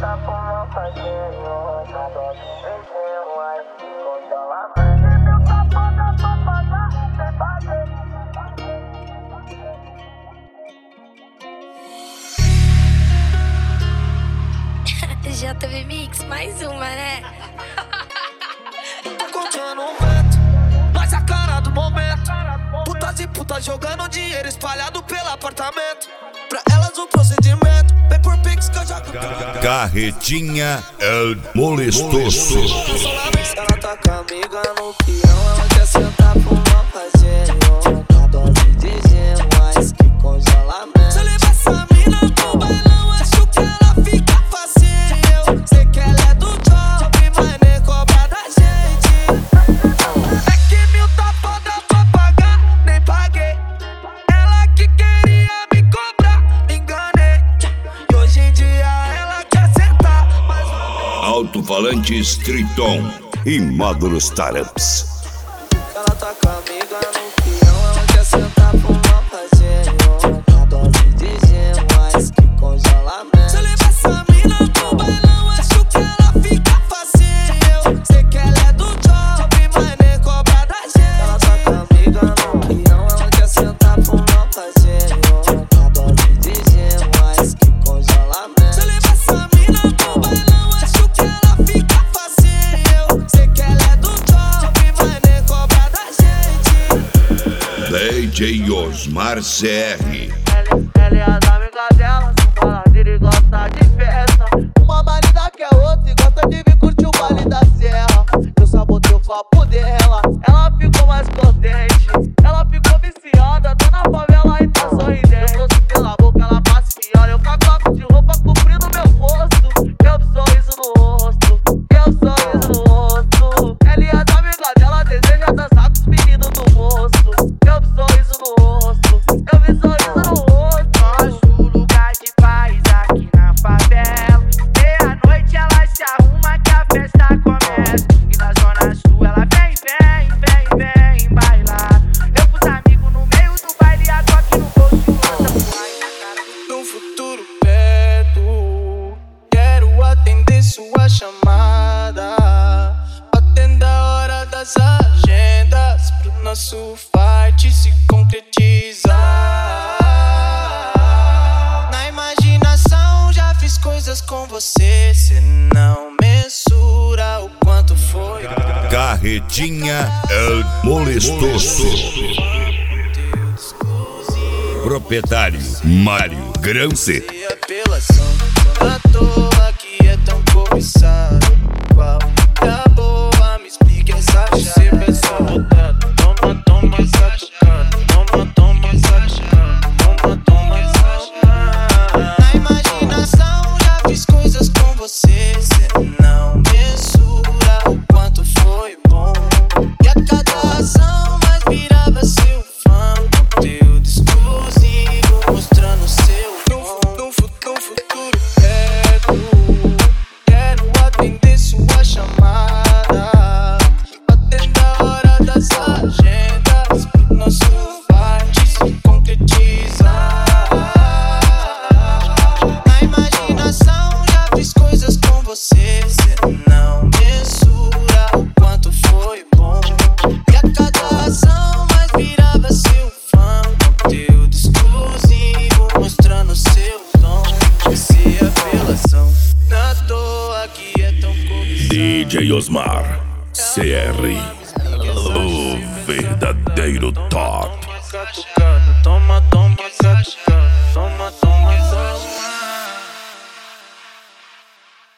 JV Mix, mais uma, né? Tá contando um vento, nós a cara do momento. Putas e putas jogando dinheiro espalhado pelo apartamento. Pra elas o procedimento, vem por Pix que eu jogo. Carretinha El Molestoso. Ela tá com a amiga no peão, ela quer sentar pro mal fazer uma dose de gelo, mais que congelamento. Se eu levar essa mina pro bailão, acho que ela fica facinho. Sei que ela é do job, mas nem cobra da gente. É que 1000 tá foda pra pagar, nem paguei. Ela que queria me cobrar, me enganei. E hoje em dia ela quer sentar, mas Alto-falantes Triton e módulos Taramps. ela tá com a amiga no peão, ela quer sentar pro mal fazer uma dose de gelo, mais que congelamento. Se eu levar essa mina pro bailão, acho que ela fica facinho. Sei que ela é do job, mas nem cobra da gente. Ela tá com a amiga no peão, ela quer sentar pro mal fazer uma dose de gelo, mais que congelamento. Se eu levar essa mina pro bailão, acho que ela fica facinho. Sei que ela é do job, mas nem cobra da gente. DJ Osmar CR. Ela é as amigas dela, são baladeiras e gosta de festa. Uma marida que é outra e gosta de vir curtir o baile da serra. Eu sabotei o papo dela, ela ficou mais contente. Ela ficou viciada, tô na favela e tá sorridente. Eu doce pela boca, ela passa e olha. Eu cacoco de roupa cobrindo meu rosto. Eu sorriso no rosto, eu sorriso no rosto. Ela e as amigas dela desejam dançar com os meninos do moço. Eu sorriso no rosto, eu vi sorriso no rosto. Nosso lugar de paz aqui na favela. Meia-noite ela se arruma que a festa começa. E na zona sul ela vem bailar. Eu com os amigos no meio do baile, a toque no bolso lança pro ar na cara. Num futuro perto, quero atender sua chamada. Atenda a hora das agendas pro nosso fight se concretizar. Na imaginação já fiz coisas com você, cê não mensura o quanto foi. Carretinha El Molestoso. Proprietário Mário Grance. E apelação, à toa que é tão cobiçado. Qual é a boa? Me explique essa chave. Você vai só botado, toma essa tocada. Toma essa chave. Toma essa chave. Na imaginação já fiz coisas com você, cê não mensura o quanto foi bom. E a cada ação mais virava seu fã. Conteúdo exclusivo mostrando seu dom. Num futuro perto, quero atender sua chamada. Atenda a hora das agendas pro nosso fight se concretizar. Na imaginação já fiz coisas com você, cê não mensura o quanto foi bom. E a cada ação mais virava seu fã. Conteúdo exclusivo mostrando seu dom. Esse apelação, na toa que é tão cobiçado. DJ Osmar CR. O verdadeiro top. Toma, catucando, toma, catucando.